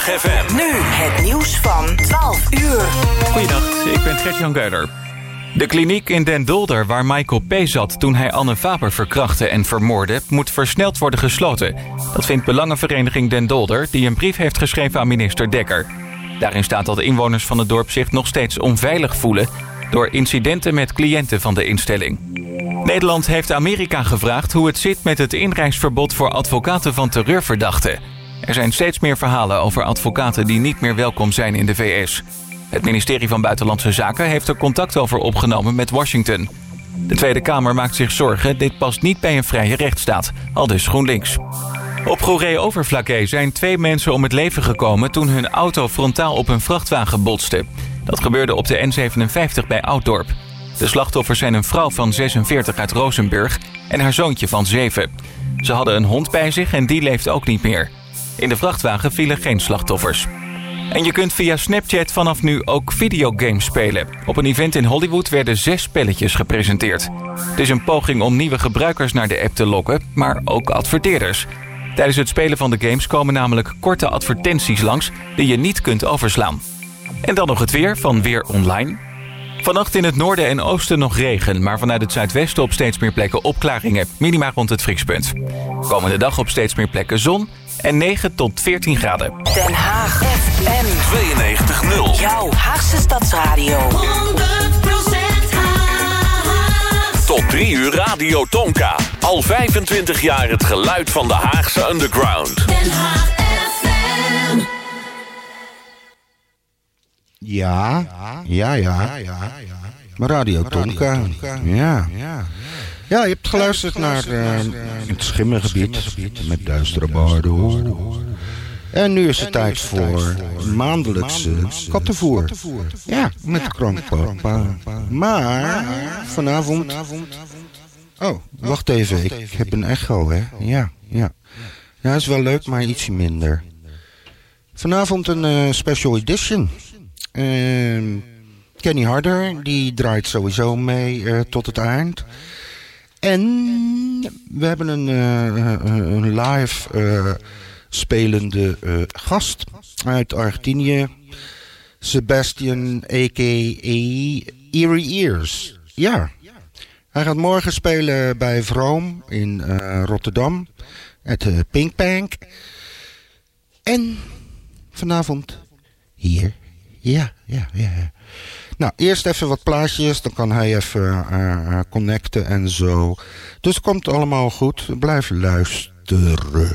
FM. Nu het nieuws van 12 uur. Goeiedag, ik ben Gert-Jan Geuder. De kliniek in Den Dolder waar Michael P. zat toen hij Anne Faber verkrachtte en vermoordde, moet versneld worden gesloten. Dat vindt Belangenvereniging Den Dolder, die een brief heeft geschreven aan minister Dekker. Daarin staat dat de inwoners van het dorp zich nog steeds onveilig voelen door incidenten met cliënten van de instelling. Nederland heeft Amerika gevraagd hoe het zit met het inreisverbod voor advocaten van terreurverdachten. Er zijn steeds meer verhalen over advocaten die niet meer welkom zijn in de VS. Het ministerie van Buitenlandse Zaken heeft er contact over opgenomen met Washington. De Tweede Kamer maakt zich zorgen, dit past niet bij een vrije rechtsstaat, aldus GroenLinks. Op Goeree-Overflakkee zijn 2 mensen om het leven gekomen toen hun auto frontaal op een vrachtwagen botste. Dat gebeurde op de N57 bij Ouddorp. De slachtoffers zijn een vrouw van 46 uit Rozenburg en haar zoontje van 7. Ze hadden een hond bij zich en die leeft ook niet meer. In de vrachtwagen vielen geen slachtoffers. En je kunt via Snapchat vanaf nu ook videogames spelen. Op een event in Hollywood werden 6 spelletjes gepresenteerd. Het is een poging om nieuwe gebruikers naar de app te lokken, maar ook adverteerders. Tijdens het spelen van de games komen namelijk korte advertenties langs die je niet kunt overslaan. En dan nog het weer van Weer Online. Vannacht in het noorden en oosten nog regen, maar vanuit het zuidwesten op steeds meer plekken opklaringen. Minima rond het vriespunt. Komende dag op steeds meer plekken zon en 9 tot 14 graden. Den Haag FM 92.0. Jouw Haagse Stadsradio. 100% Haag. Tot 3 uur Radio Tonka. Al 25 jaar het geluid van de Haagse underground. Den Haag FM. Ja. Maar Radio Tonka. Ja. Ja, je hebt geluisterd naar het Schimmengebied met duistere baarden. En nu is het tijd voor maandelijkse kattenvoer. Ja, met de krankpapa. Maar vanavond... Oh, wacht even. Ik heb een echo, hè. Ja. Ja, is wel leuk, maar ietsje minder. Vanavond een special edition. Kenny Harder, die draait sowieso mee tot het eind. En we hebben een live spelende gast uit Argentinië. Sebastian, a.k.a. Eerie Ears. Ja, hij gaat morgen spelen bij Vroom in Rotterdam. Het Pink Pank. En vanavond hier. Ja. Nou, eerst even wat plaatjes, dan kan hij even connecten en zo. Dus het komt allemaal goed. Blijf luisteren.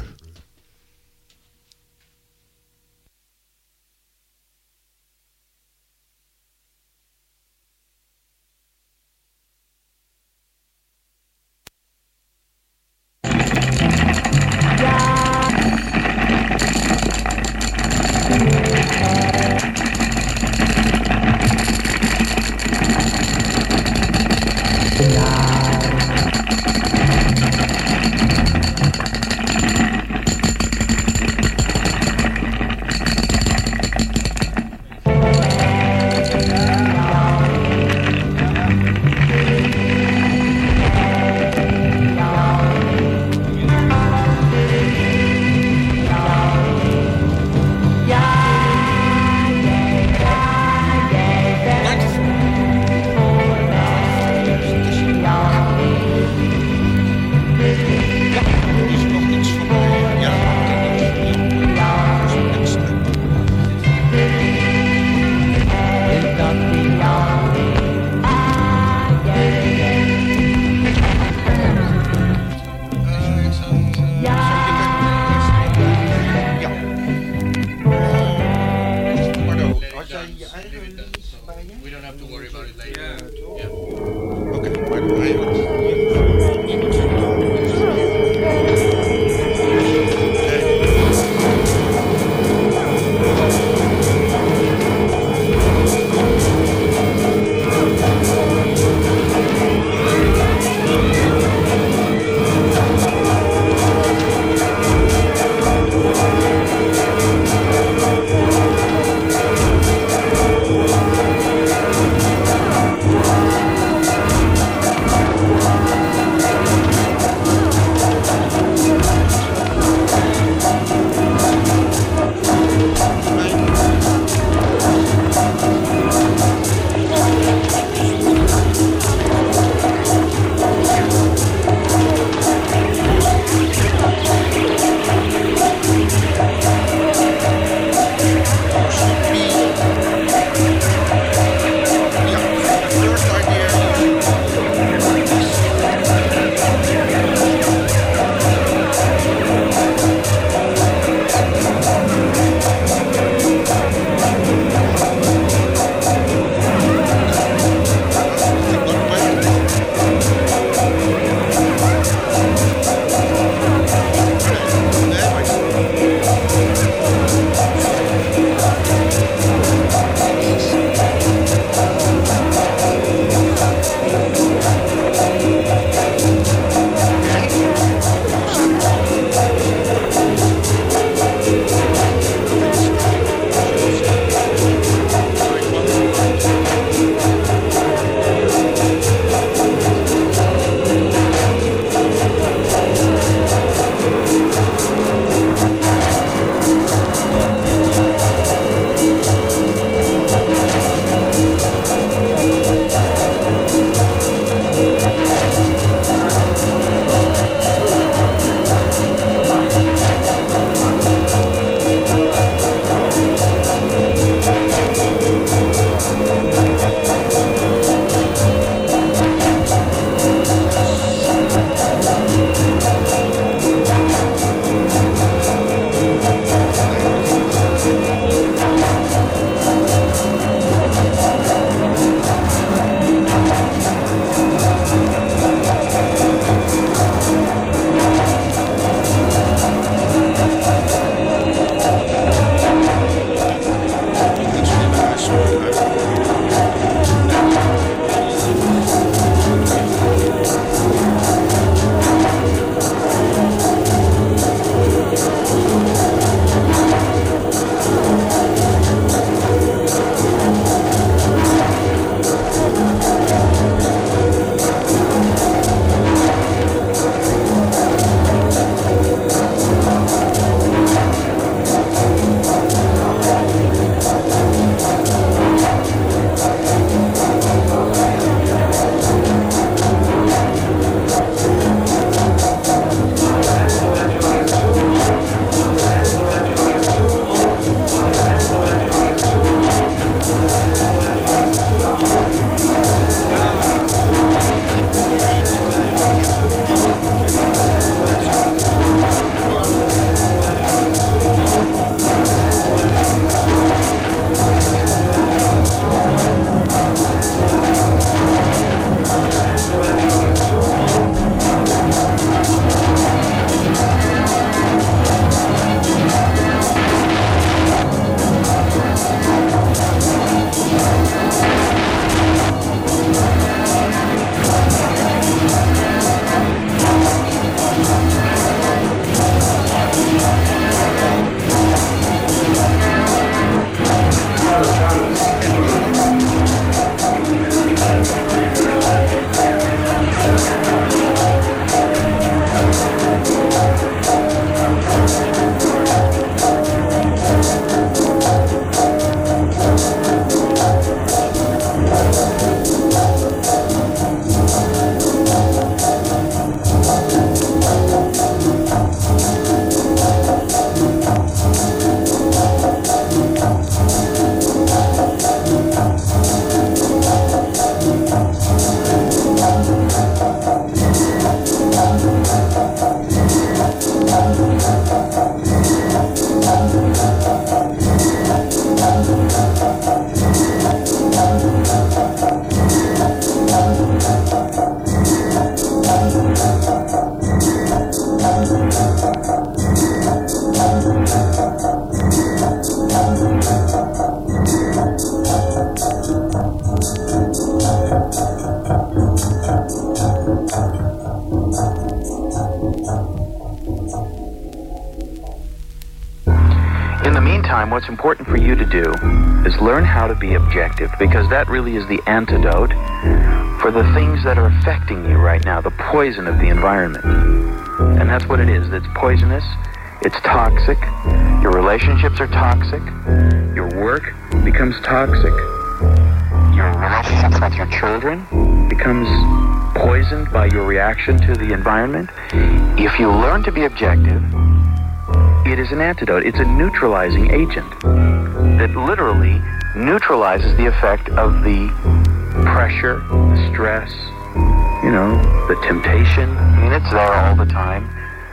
meantime, what's important for you to do is learn how to be objective, because that really is the antidote for the things that are affecting you right now, the poison of the environment. And that's what it is. It's poisonous. It's toxic. Your relationships are toxic. Your work becomes toxic. Your relationship with your children becomes poisoned by your reaction to the environment. If you learn to be objective, it is an antidote. It's a neutralizing agent that literally neutralizes the effect of the pressure, the stress, the temptation. I mean, it's there all the time.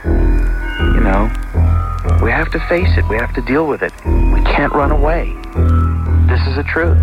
We have to face it. We have to deal with it. We can't run away. This is the truth.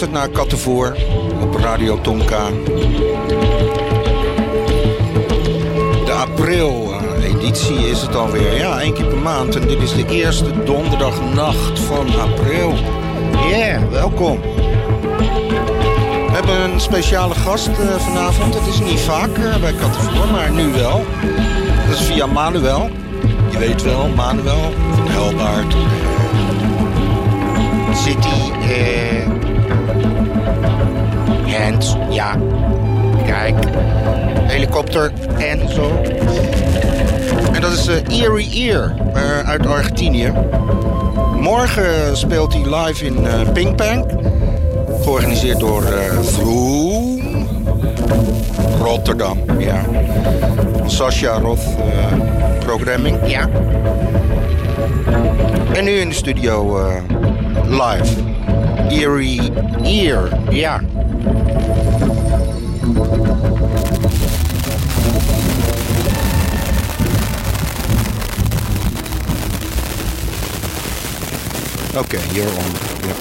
luistert naar Kattenvoer op Radio Tonka. De april-editie is het alweer. Ja, 1 keer per maand. En dit is de eerste donderdagnacht van april. Welkom. We hebben een speciale gast vanavond. Dat is niet vaak bij Kattenvoer, maar nu wel. Dat is via Manuel. Je weet wel, Manuel van Helbaard. City, Hands, ja. Kijk, helikopter en zo. En dat is Erie Ear uit Argentinië. Morgen speelt hij live in Ping Pang. Georganiseerd door Vroom. Rotterdam, ja. Sascha Roth Programming, ja. En nu in de studio live. Erie Ear, ja. Okay, you're on. Yep.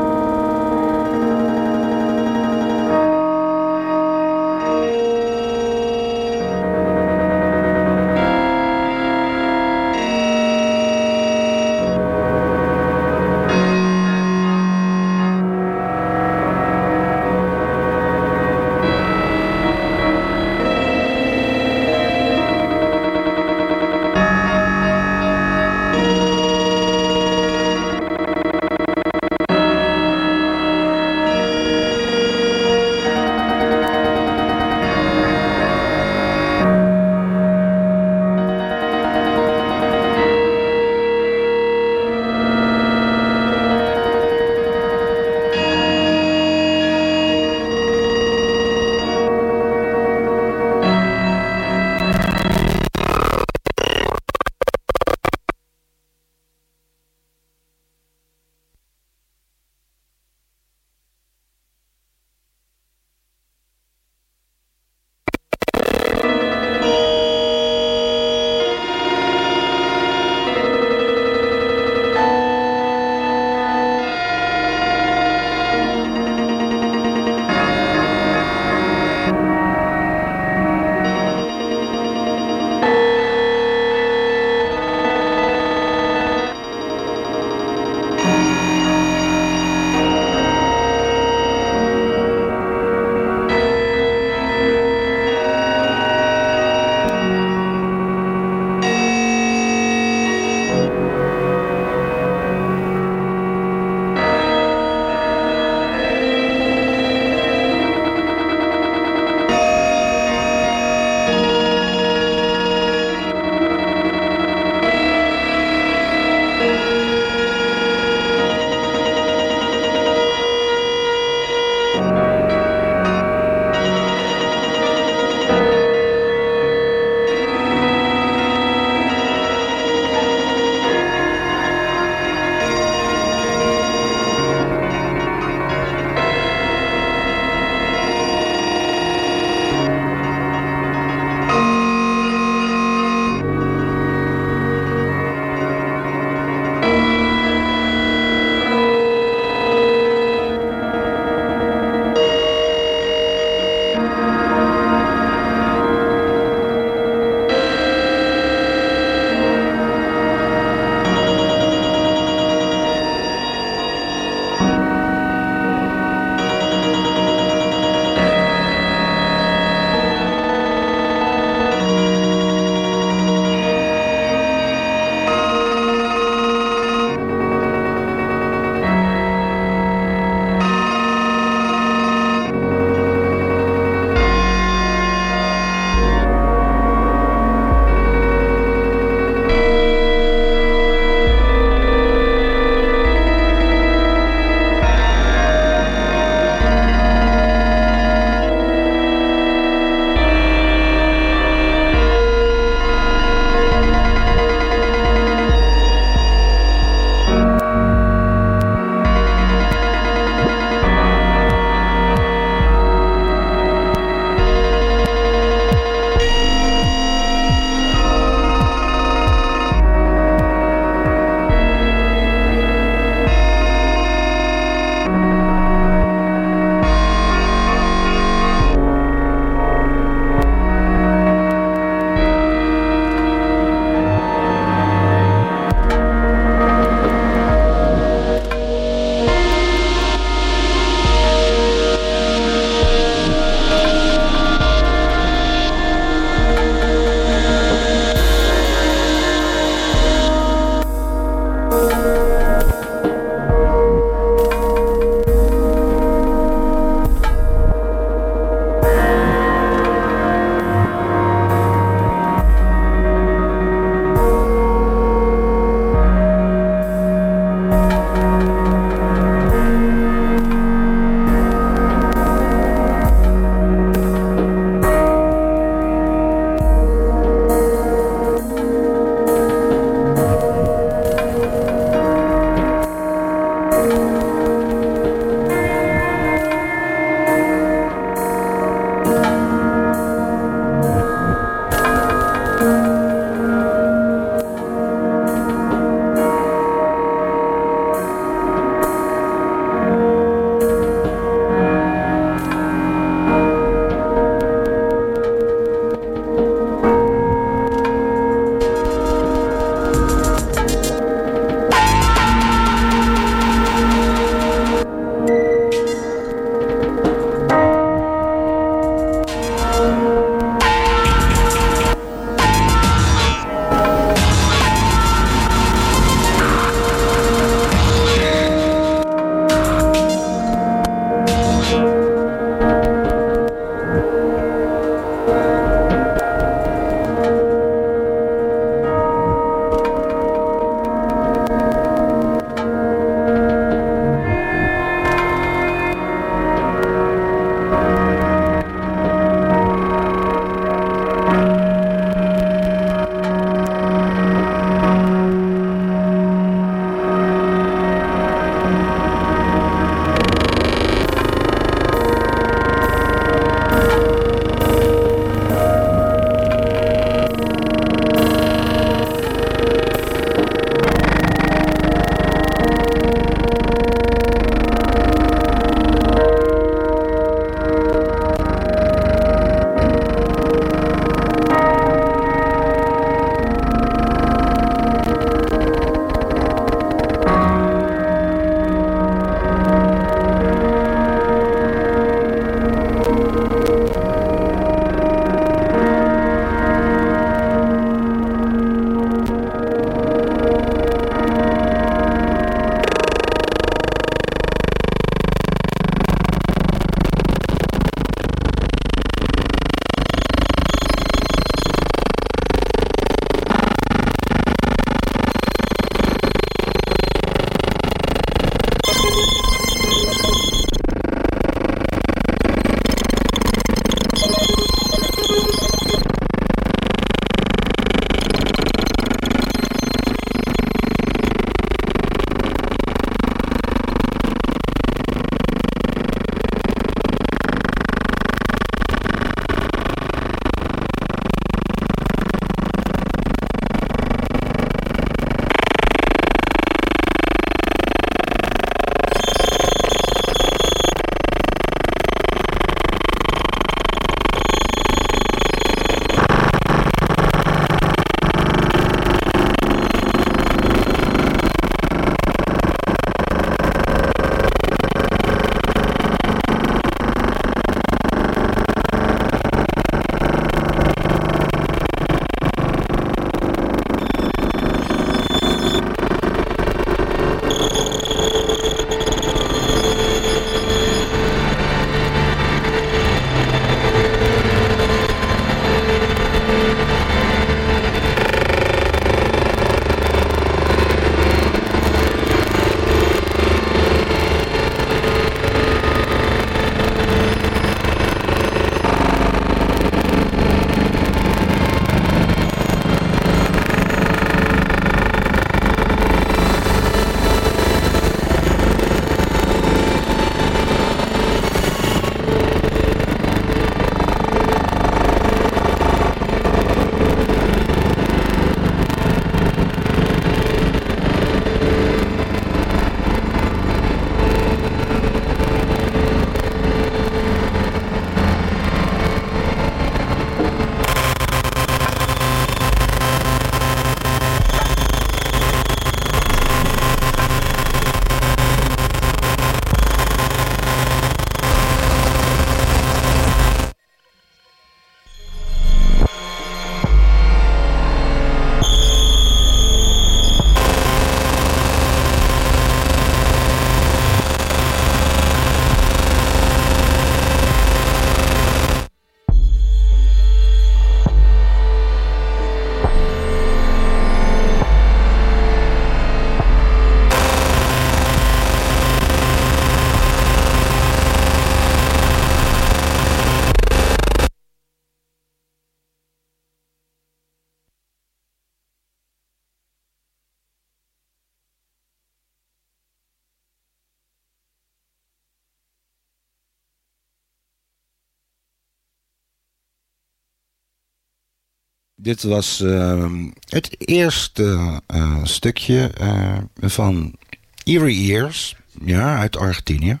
Dit was het eerste stukje van Eerie Ears, ja, uit Argentinië.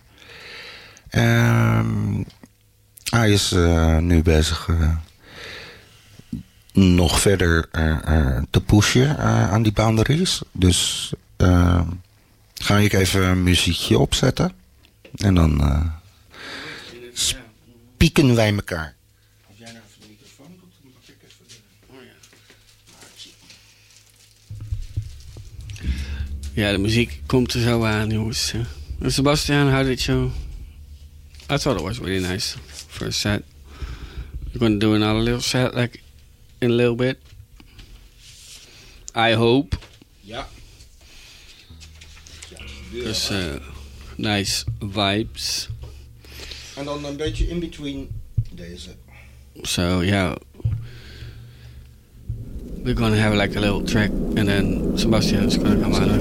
Hij is nu bezig nog verder te pushen aan die boundaries. Dus ga ik even een muziekje opzetten. En dan spieken wij elkaar. Als jij nou even de microfoon doet, dan mag ik even... Ja, de muziek komt er zo aan, jongens. Sebastian, how did you... I thought it was really nice for a set. We're going to do another little set, like, in a little bit. I hope. Ja. Dus, nice vibes. En dan een beetje in between deze. So, yeah. We're going to have like a little track, and then Sebastian is going to come on.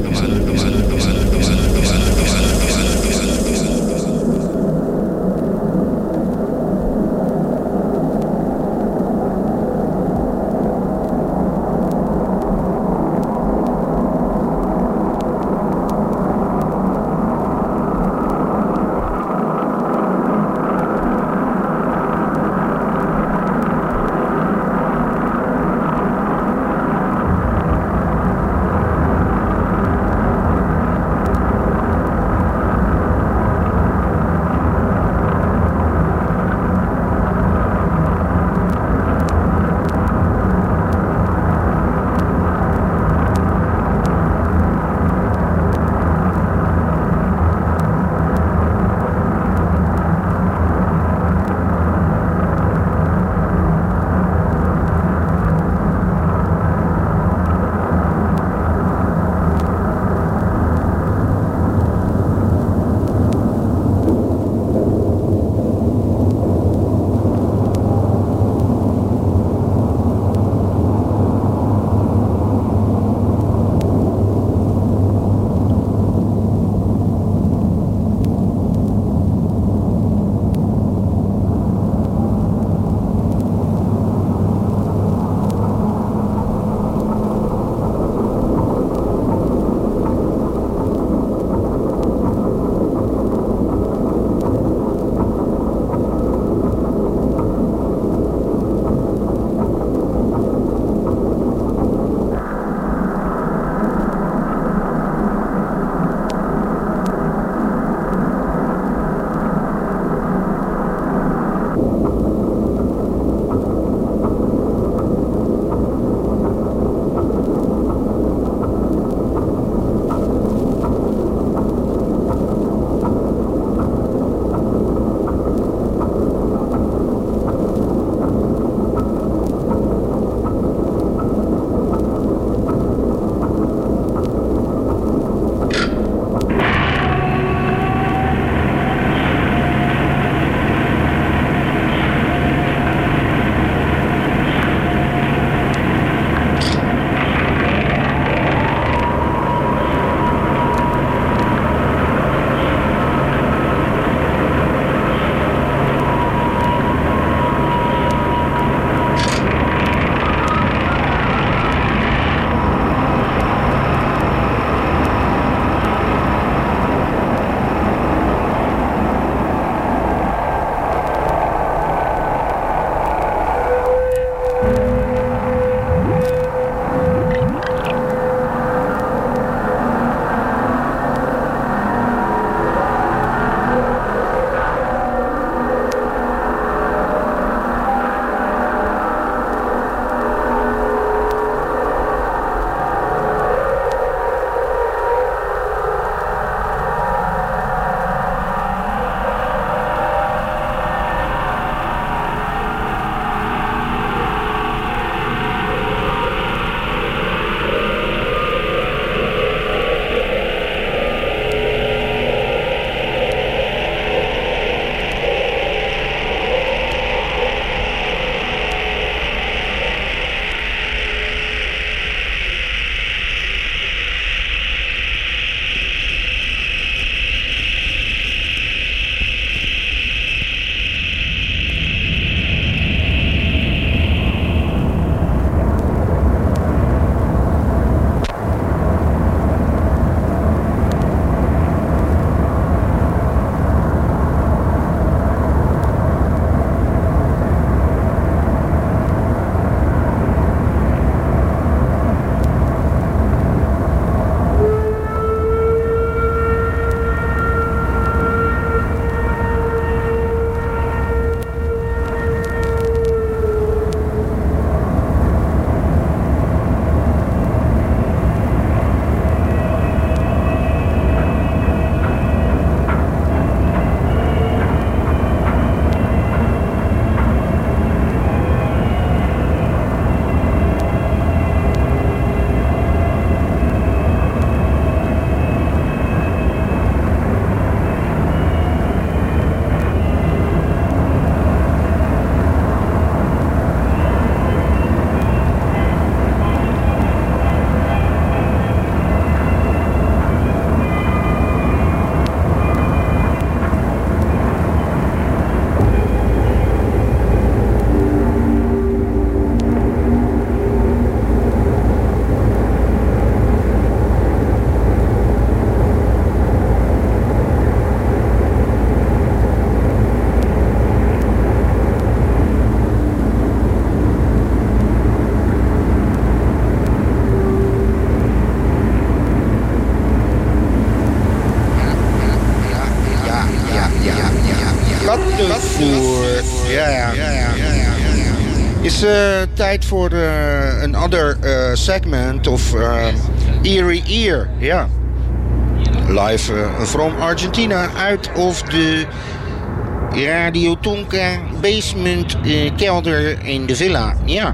Is tijd voor een other segment of Eerie Ear. Ja. Live from Argentina uit of de Radio Tonka basement kelder in de villa. Ja.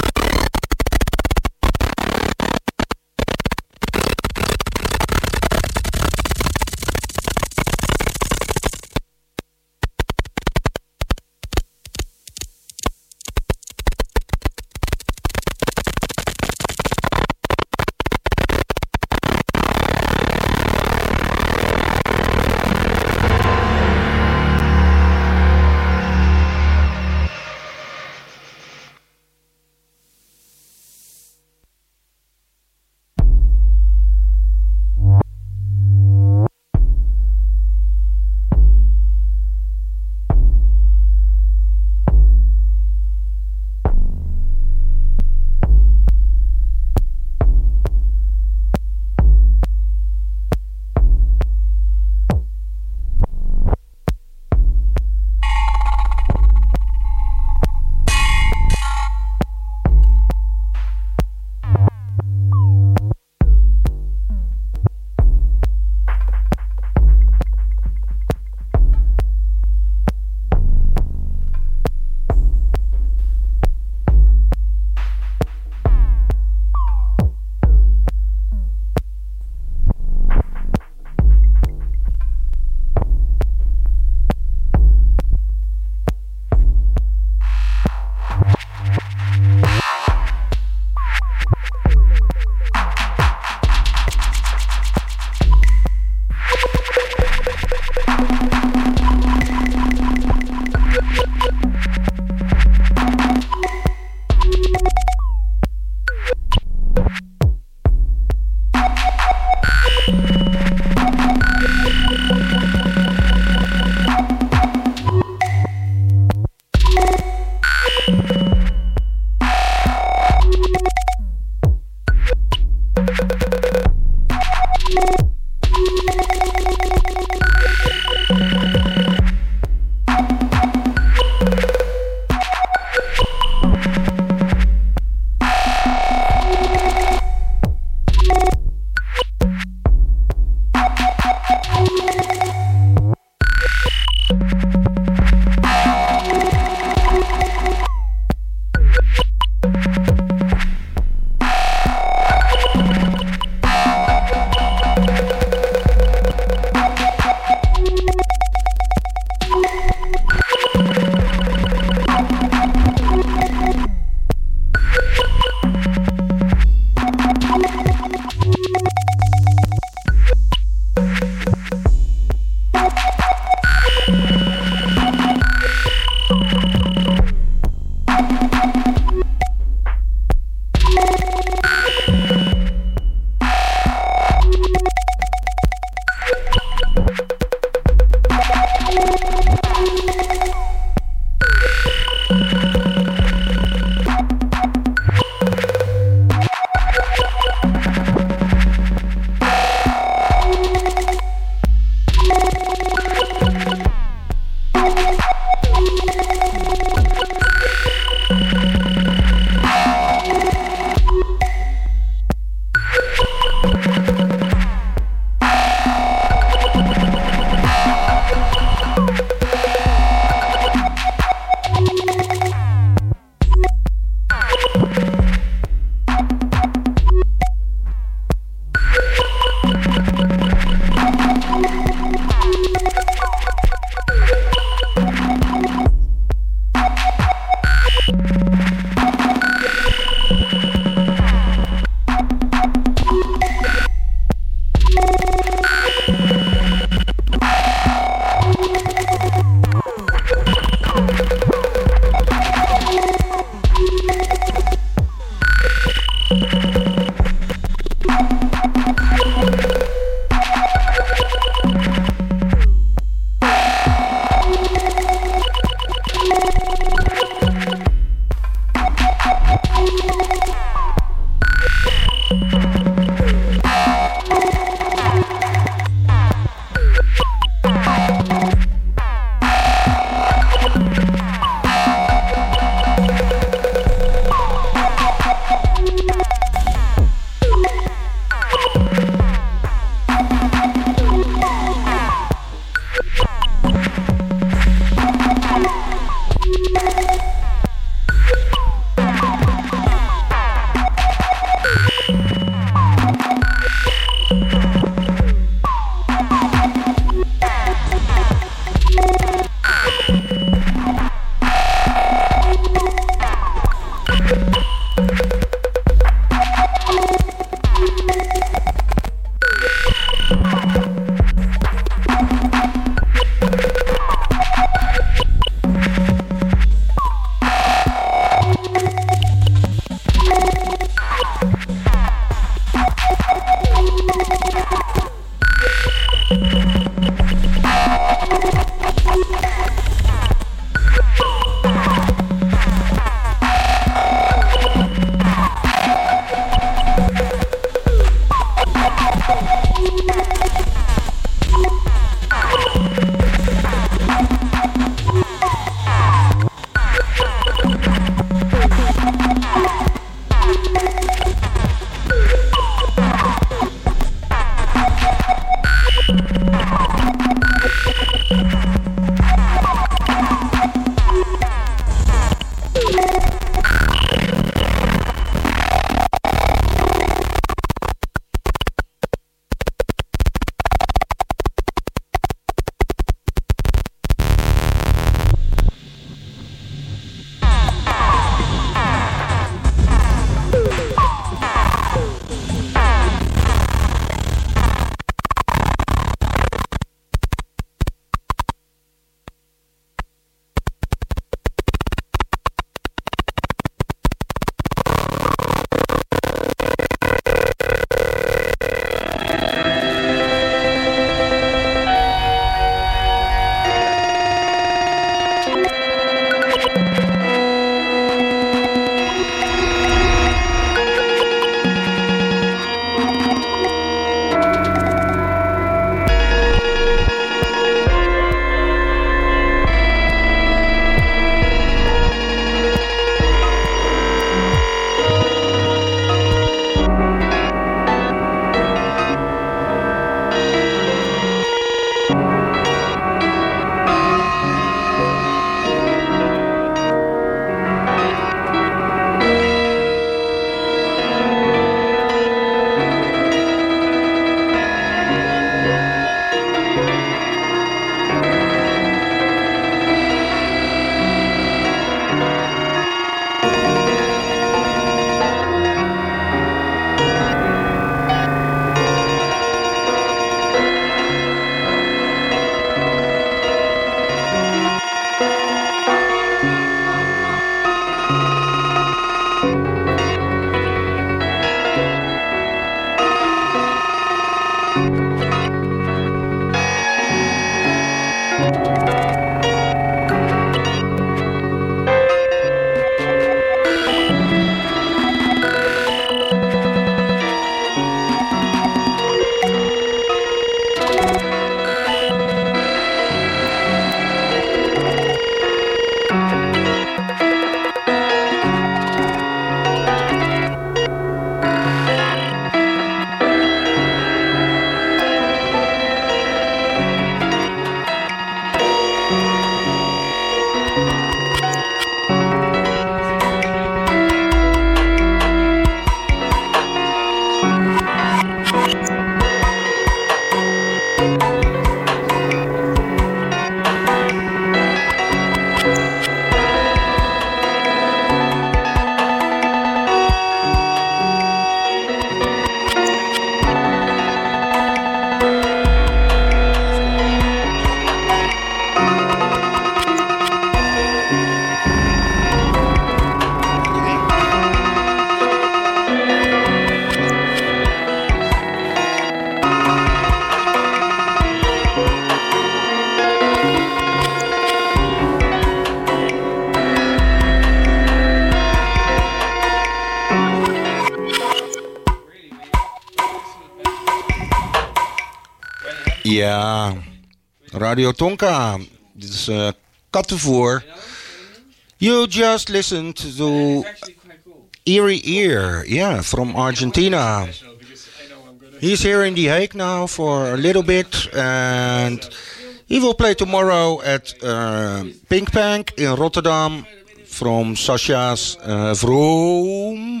Ja, Radio Tonka. Dit is kattenvoer. You just listened to Eerie Ear, yeah, from Argentina. He's here in The Hague now for a little bit, and he will play tomorrow at Pink Pank in Rotterdam from Sasha's Vroom.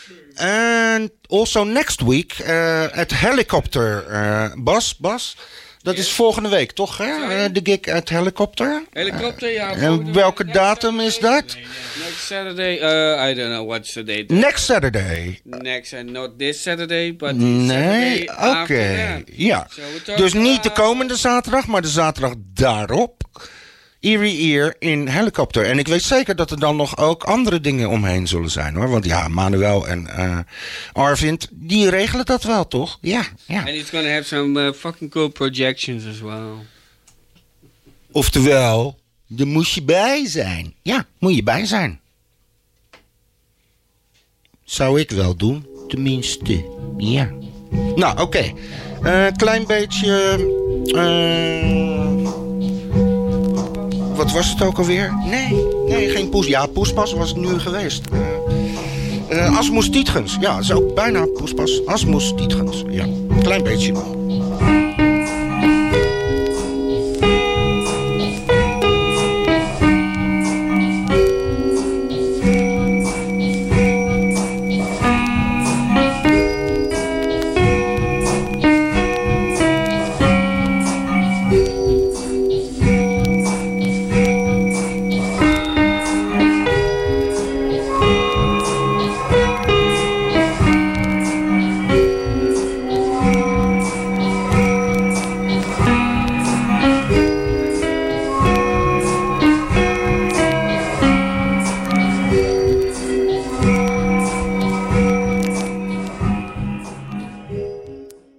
And also next week at Helicopter. Bas, dat is volgende week, toch? Hè? De gig at Helicopter. Helicopter, ja. En welke datum is dat? Next Saturday. I don't know what's the date. Next Saturday. Next, and not this Saturday, but Nee, oké. Ja. Dus niet de komende zaterdag, maar de zaterdag daarop. Eerie Ear in Helicopter. En ik weet zeker dat er dan nog ook andere dingen omheen zullen zijn, hoor. Want ja, Manuel en Arvind, die regelen dat wel, toch? Ja. And it's gonna have some fucking cool projections as well. Oftewel, er moest je bij zijn. Ja, moet je bij zijn. Zou ik wel doen, tenminste. Ja. Nou, oké. Klein beetje... wat was het ook alweer? Nee, geen poes. Ja, poespas was het nu geweest. Asmus Tietgens. Ja, dat is ook bijna poespas. Asmus Tietgens. Ja, klein beetje nog.